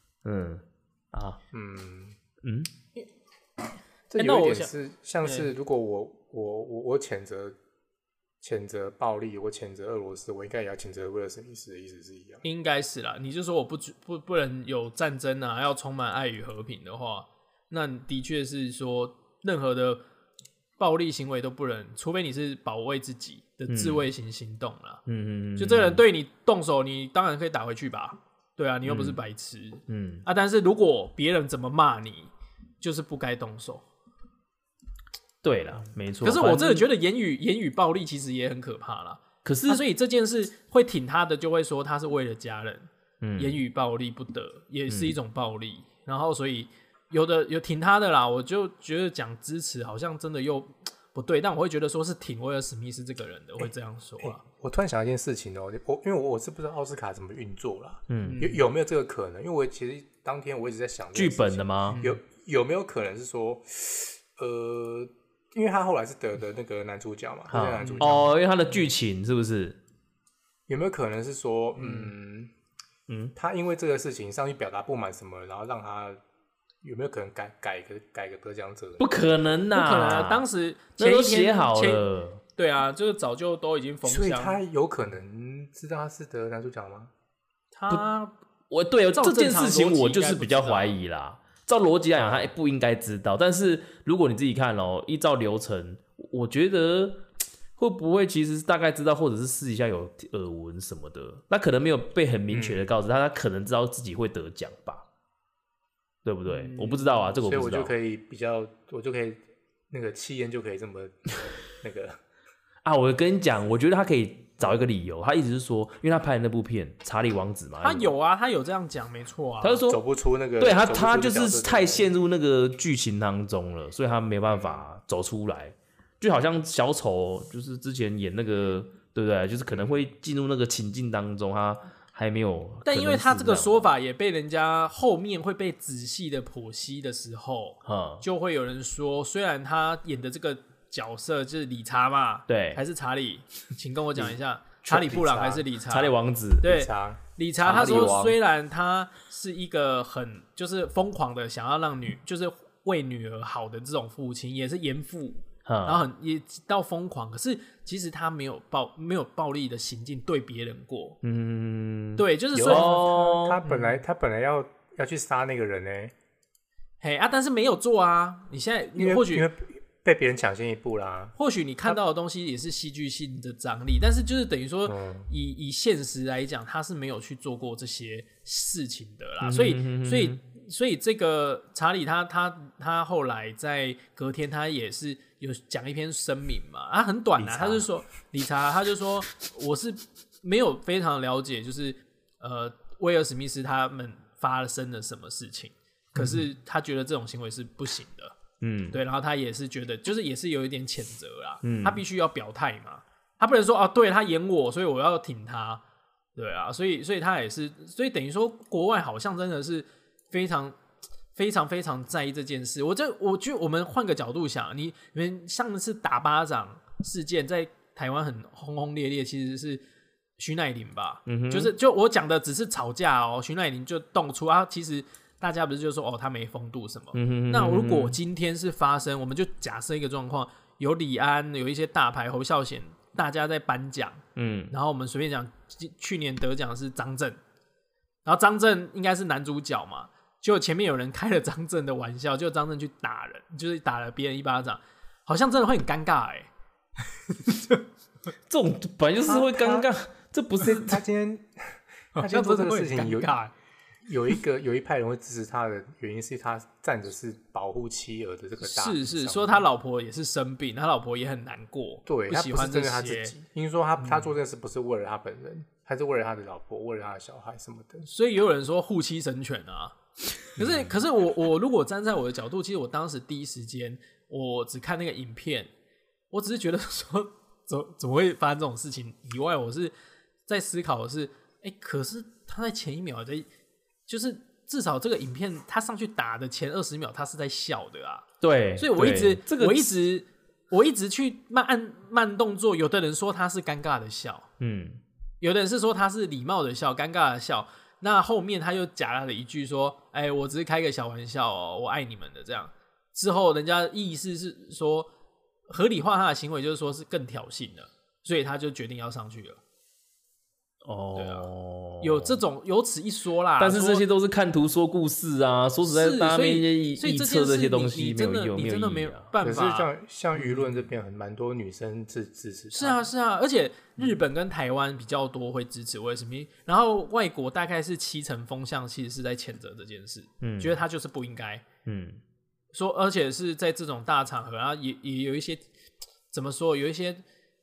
Speaker 4: 这有一点是像是如果我谴责暴力，我谴责俄罗斯，我应该也要谴责威尔史密斯的意思是一样。
Speaker 1: 应该是啦，你就说我不能有战争啊，要充满爱与和平的话，那的确是说任何的暴力行为都不能，除非你是保卫自己的自卫型行动啦。就这个人对你动手，你当然可以打回去吧？对啊，你又不是白痴。但是如果别人怎么骂你，就是不该动手。
Speaker 3: 对啦，没错。
Speaker 1: 可是我真的觉得言语暴力其实也很可怕啦。
Speaker 3: 可是，
Speaker 1: 所以这件事会挺他的，就会说他是为了家人，言语暴力不得，也是一种暴力。然后，所以有挺他的啦，我就觉得讲支持好像真的又不对，但我会觉得说是挺威尔史密斯这个人的，会这样说啦。
Speaker 4: 我突然想到一件事情哦，因为我是不知道奥斯卡怎么运作啦，有没有这个可能？因为我其实当天我一直在想
Speaker 3: 剧本的吗？
Speaker 4: 有没有可能是说，因为他后来是得的那个男主角嘛，男主角
Speaker 3: 因为他的剧情是不是？
Speaker 4: 有没有可能是说，他因为这个事情上去表达不满什么，然后让他有没有可能改个得奖者？
Speaker 3: 不可能呐，
Speaker 1: 不可能啊！当时
Speaker 3: 那都写好了，
Speaker 1: 对啊，就是早就都已经封箱，
Speaker 4: 所以他有可能知道他是得男主角吗？
Speaker 3: 对这件事情我就是比较怀疑啦。照逻辑来讲，他不应该知道。但是如果你自己看依照流程，我觉得会不会其实大概知道，或者是私底下有耳闻什么的，那可能没有被很明确的告知他可能知道自己会得奖吧，对不对？我不知道啊，这个我不知道。
Speaker 4: 所以我就可以那个气焰就可以这么那个
Speaker 3: 我跟你讲，我觉得他可以找一个理由，他一直是说，因为他拍的那部片《查理王子》嘛，
Speaker 1: 他有啊，他有这样讲，没错啊。
Speaker 3: 他就说
Speaker 4: 走不出那个，
Speaker 3: 对他就是太陷入那个剧情当中了，所以他没办法走出来。就好像小丑，就是之前演那个，对不对？就是可能会进入那个情境当中，他还没有。
Speaker 1: 但因为他这个说法也被人家后面会被仔细的剖析的时候，就会有人说，虽然他演的这个角色就是理查嘛，
Speaker 3: 对，
Speaker 1: 还是查理，请跟我讲一下，查理布朗还是理查？
Speaker 3: 查理王子，
Speaker 1: 对，理查他说，虽然他是一个很就是疯狂的想要让就是为女儿好的这种父亲，也是严父。然后也到疯狂，可是其实他没有暴力的行径对别人过。对，就是说
Speaker 4: 他本来要去杀那个人呢，
Speaker 1: 但是没有做啊。你现在或许
Speaker 4: 因为被别人抢先一步啦。
Speaker 1: 或许你看到的东西也是戏剧性的张力，但是就是等于说，以现实来讲，他是没有去做过这些事情的啦。所以这个查理他后来在隔天他也是有讲一篇声明嘛，他很短啊，他就说理查他就说我是没有非常了解，就是威尔史密斯他们发生了什么事情，可是他觉得这种行为是不行的，对，然后他也是觉得就是也是有一点谴责啦，他必须要表态嘛，他不能说对他演我，所以我要挺他，对啊，所以他也是，所以等于说国外好像真的是非常非常非常在意这件事。我觉得我们换个角度想，你们上次打巴掌事件在台湾很轰轰烈烈，其实是徐乃麟吧？就我讲的只是吵架哦，徐乃麟就动出啊，其实大家不是就说他没风度什么？那如果今天是发生，我们就假设一个状况，有李安，有一些大牌侯孝贤，大家在颁奖，然后我们随便讲，去年得奖是张震，然后张震应该是男主角嘛。就前面有人开了张震的玩笑，就张震去打人，就是打了别人一巴掌，好像真的会很尴尬
Speaker 3: 这种本来就是会尴尬，这不是
Speaker 4: 他今天做这个事情有一派人会支持他的原因是他站的是保护妻儿的这个大
Speaker 1: 是说他老婆也是生病，他老婆也很难过，
Speaker 4: 对，
Speaker 1: 不喜欢这些。
Speaker 4: 他自己，因为说他做这件事不是为了他本人，他是为了他的老婆，为了他的小孩什么的。
Speaker 1: 所以也有人说护妻神权啊。可是我如果站在我的角度，其实我当时第一时间我只看那个影片，我只是觉得说怎么会发生这种事情以外，我是在思考的是，可是他在前一秒就是至少这个影片他上去打的前20秒，他是在笑的啊。
Speaker 3: 对，
Speaker 1: 所以我一直去慢动作，有的人说他是尴尬的笑，有的人是说他是礼貌的笑，尴尬的笑。那后面他又夹了一句说：“我只是开个小玩笑哦，我爱你们的。”这样之后，人家意思是说合理化他的行为，就是说是更挑衅的，所以他就决定要上去了。对啊，有此一说啦。
Speaker 3: 但是这些都是看图说故事啊，说实在，大家臆测这些东西没有
Speaker 1: 你真的没有办法。
Speaker 4: 可是像舆论这边蛮多女生支持他。
Speaker 1: 是啊，而且日本跟台湾比较多会支持威尔史密斯，然后外国大概是70%风向，其实是在谴责这件事，觉得他就是不应该，说而且是在这种大场合，然后也有一些怎么说，有一些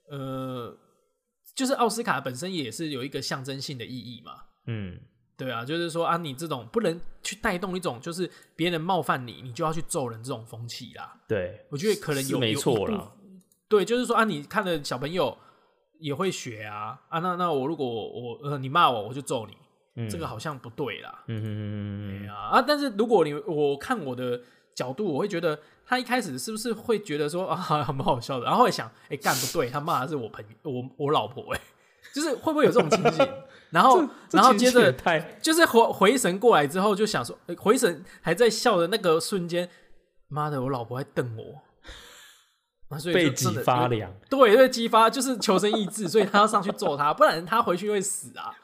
Speaker 1: 就是奥斯卡本身也是有一个象征性的意义嘛，对啊，就是说啊，你这种不能去带动一种就是别人冒犯你就要去揍人这种风气啦。
Speaker 3: 对，
Speaker 1: 我觉得可能有
Speaker 3: 没错啦。
Speaker 1: 对，就是说啊，你看了小朋友也会学啊，那我如果你骂我就揍你，这个好像不对啦。但是如果我看我的角度，我会觉得他一开始是不是会觉得说很好笑的，然后后来想干不对，他骂的是我老婆就是会不会有这种情形？然后接着就是回神过来之后，就想说回神还在笑的那个瞬间，妈的，我老婆还瞪我，所以
Speaker 3: 背脊发凉。
Speaker 1: 对，激发就是求生意志，所以他要上去揍他，不然他回去会死啊。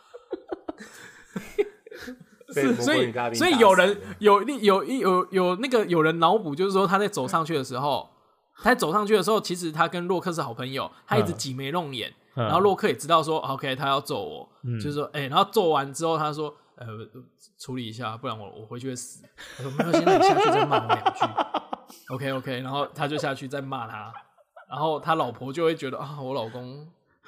Speaker 1: 所以有人有那个有人脑补，就是说他在走上去的时候，其实他跟洛克是好朋友，他一直挤眉弄眼，然后洛克也知道说 OK 他要揍我，就是说然后揍完之后他说处理一下，不然我回去会死。他说没关系，那你下去再骂我2句。OK， 然后他就下去再骂他，然后他老婆就会觉得我老公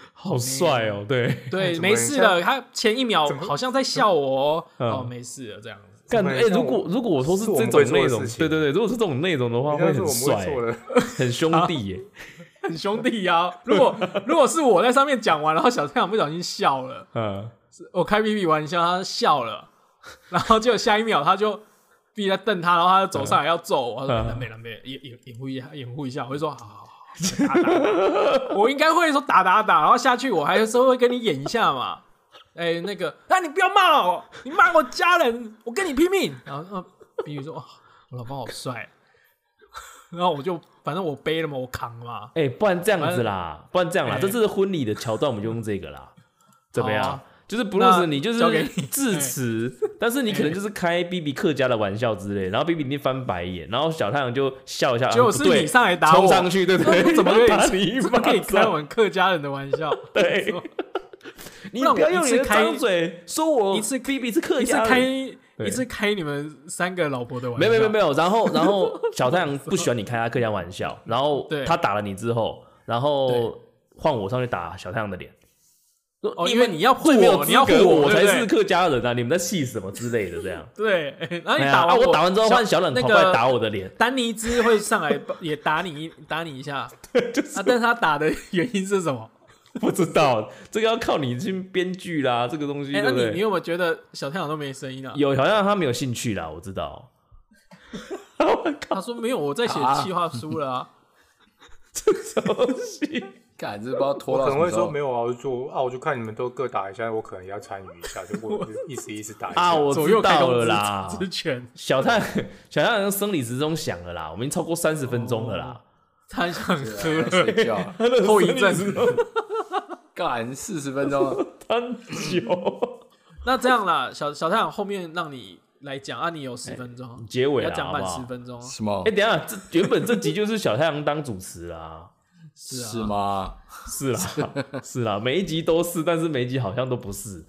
Speaker 3: 好帅哦，对
Speaker 1: 对，没事了。他前一秒好像在笑我哦，没事了这样子。
Speaker 3: 干如果我说是这种内容，对，如果是这种内容的话，会很帅，很兄弟耶，
Speaker 1: 很兄弟啊！如果是我在上面讲完，然后小太阳不小心笑了，我开屁屁玩笑，他笑了，然后结果下一秒他就闭在瞪他，然后他就走上来要揍我，他说南北掩护一下，我就说好，打，我应该会说打，然后下去我还是会跟你演一下嘛。那个，你不要骂我，你骂我家人，我跟你拼命。然后比如说，我老公好帅，然后我就反正我背了嘛，我扛嘛。
Speaker 3: 不然这样子啦，这次婚礼的桥段我们就用这个啦，怎么样？就是不论是你就是致辞，但是你可能就是开 BB 客家的玩笑之类，然后 BB 一定翻白眼，然后小太阳就笑一下，
Speaker 1: 就是你上来打我，
Speaker 3: 冲上去，对不对？
Speaker 1: 怎么可以开我们客家人的玩笑？
Speaker 3: 对。你不要用你的张嘴说我
Speaker 1: 一次
Speaker 3: BB 是客家人，
Speaker 1: 一次开你们3个老婆的玩
Speaker 3: 笑，没有，然后小太阳不喜欢你开他客家玩笑，然后他打了你之后，然后换我上去打小太阳的脸，
Speaker 1: 因为你要护
Speaker 3: 我，
Speaker 1: 你要护
Speaker 3: 我才是客家人啊，你们在气什么之类的这样。
Speaker 1: 对，然后你打完
Speaker 3: 我打完之后换小冷跑过来打我的脸，
Speaker 1: 丹尼兹会上来也打你一下，但是他打的原因是什么？
Speaker 3: 不知道，这个要靠你去编剧啦，这个东西对不对？
Speaker 1: 那你有没有觉得小太阳都没声音啊？
Speaker 3: 有，好像他没有兴趣啦，我知道。
Speaker 1: 他说没有，我在写企划书了啊。
Speaker 3: 这个东西，
Speaker 2: 干这不知道拖到
Speaker 5: 什么时候。我可能会说没有啊，我就看你们都各打一下，我可能也要参与一下，就我意思打一下
Speaker 3: 啊，我知道了啦。
Speaker 1: 之前
Speaker 3: 小太阳生理时钟响了啦，我们已经超过30分钟了啦。
Speaker 1: 他想
Speaker 2: 睡觉，
Speaker 1: 后遗症。
Speaker 2: 干40分钟了，
Speaker 3: 很久。
Speaker 1: 那这样啦，小太阳后面让你来讲啊，你有10分钟，
Speaker 3: 结尾
Speaker 1: 要讲满10分钟。
Speaker 2: 什么？
Speaker 3: 等一下，原本这集就是小太阳当主持啦。
Speaker 2: 是吗？
Speaker 3: 是啦，每一集都是，但是每一集好像都不是。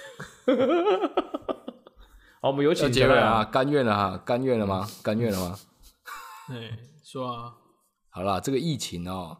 Speaker 3: 好，我们有请
Speaker 2: 结尾啊，甘愿了哈，甘愿了吗？
Speaker 1: 说啊，
Speaker 2: 好啦，这个疫情哦。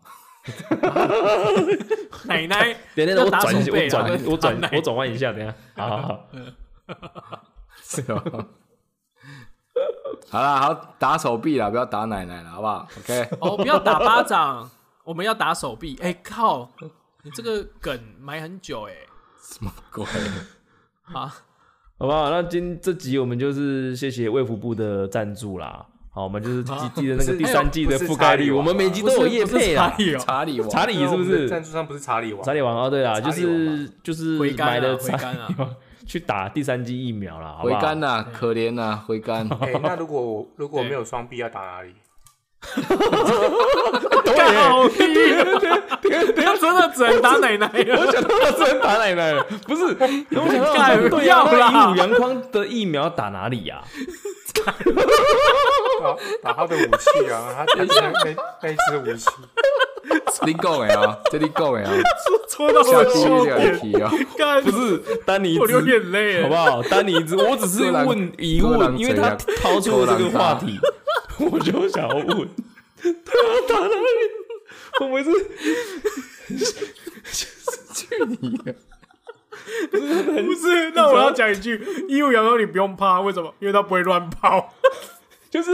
Speaker 1: 奶奶，
Speaker 3: 等一下，我转换一下，等一下，好，
Speaker 2: 是哦，好啦，好打手臂啦，不要打奶奶了，好不好 ？OK，
Speaker 1: 不要打巴掌，我们要打手臂。靠，你这个梗埋很久
Speaker 2: 什么鬼
Speaker 1: 啊？
Speaker 3: 好不好？那这集我们就是谢谢卫福部的赞助啦。好，我们就是记得那个第3季的覆盖率，我们每集都有业配啦。
Speaker 2: 查理王，
Speaker 3: 查理是不是？
Speaker 5: 赞助商不是查理王？
Speaker 3: 查理王哦，对啦，就是买的
Speaker 1: 回甘啊，
Speaker 3: 去打第3剂疫苗啦，好不好？
Speaker 2: 回甘呐，可怜呐，回甘。
Speaker 5: 那如果没有双臂要打哪里？
Speaker 1: 对，他真的只能打奶奶了。
Speaker 3: 我想到他只能打奶奶了，不是？我想到
Speaker 1: 不要啦，
Speaker 3: 以武阳光的疫苗打哪里呀？
Speaker 5: 打他的武器啊，他那支武器。
Speaker 2: 你讲的啊，这你讲的啊，
Speaker 1: 戳到我的笑
Speaker 2: 点啊！
Speaker 3: 不是丹尼兹，
Speaker 1: 我流眼泪，
Speaker 3: 好不好？丹尼兹，我只是问疑问，因为他抛出了这个话题，我就想要问他打哪里？我们
Speaker 2: 去你的！
Speaker 1: 不是，那我要讲一句：医务阳光你不用怕，为什么？因为他不会乱跑，
Speaker 3: 就是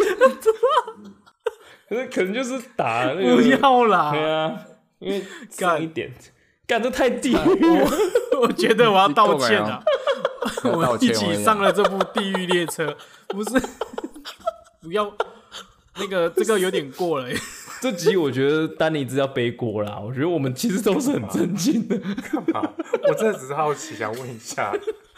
Speaker 3: 可能就是打那个。
Speaker 1: 不要啦！
Speaker 3: 对啊，因为干一点，干这太地狱了。
Speaker 1: 我觉得我要道歉啊！我们一起上了这部地狱列车，不是？不要那个，这个有点过了。
Speaker 3: 这集我觉得丹尼兹要背锅啦，我觉得我们其实都是很震惊的。
Speaker 5: 干嘛？我真的只是好奇，想问一下。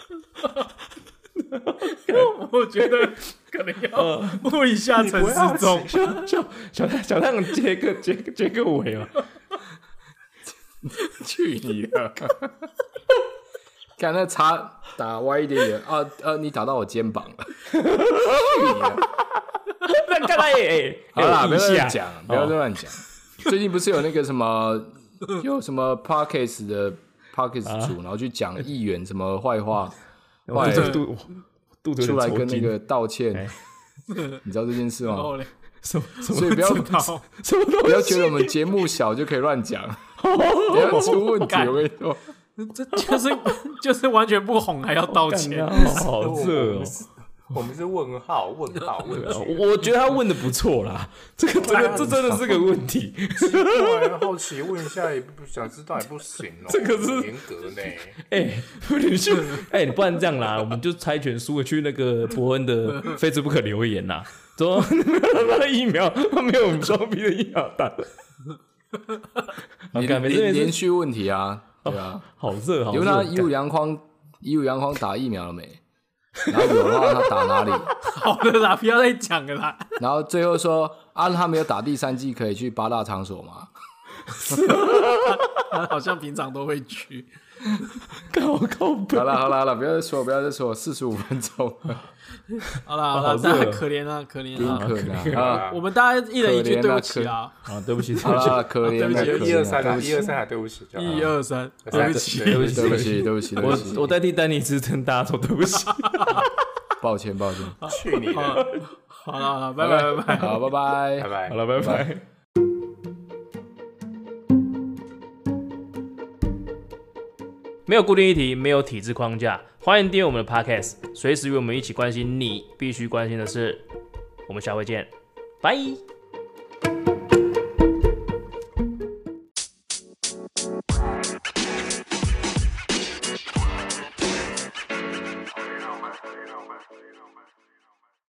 Speaker 1: 我觉得可能要问一下陈世忠，
Speaker 3: 小太阳接个尾啊！
Speaker 2: 去你的！看那叉打歪一点点啊！你打到我肩膀了，去你的！
Speaker 3: 那干嘛也
Speaker 2: 好啦，不要乱讲，不要乱讲。最近不是有那个什么，有什么 Podcast 的 Podcast 组，然后去讲议员什么坏话，出来跟那个道歉，你知道这件事吗？所以不要觉得我们节目小就可以乱讲。 等下出问题，我跟你说，
Speaker 1: 这就是完全不红还要道歉，
Speaker 3: 好热哦。
Speaker 5: 我们是问号。我
Speaker 3: 觉得他问的不错啦，这真的是个问题。
Speaker 5: 对，好奇问一下也不想知道也不行哦。
Speaker 3: 这个是
Speaker 5: 严格呢。
Speaker 3: 你不然这样啦，我们就猜拳输了去那个伯恩的Facebook留言啦，说他的疫苗他没有我们双 B 的疫苗打。
Speaker 2: 连续问题啊，对啊，
Speaker 3: 好热，好热。
Speaker 2: 你问他一五阳光打疫苗了没？然后有的话他打哪里？
Speaker 1: 好的啦，不要再讲了啦。
Speaker 2: 然后最后说他没有打第3剂，可以去8大场所吗？
Speaker 1: 他好像平常都会去。
Speaker 2: 好了，不要再说，45分钟了。
Speaker 1: 好了，大家可怜啊。我们大家一人一句对不起啊。
Speaker 3: 对不起，
Speaker 2: 好了，可怜了
Speaker 5: ，123还对不起
Speaker 1: ，123，对
Speaker 2: 不起。
Speaker 3: 我代替丹尼斯跟大家说对不起。
Speaker 2: 抱歉。
Speaker 5: 去你的！
Speaker 1: 好了，拜拜。
Speaker 2: 好，拜拜。
Speaker 3: 好了，拜拜。没有固定议题，没有体制框架，欢迎订阅我们的 Podcast， 随时与我们一起关心你必须关心的事。我们下回见，拜。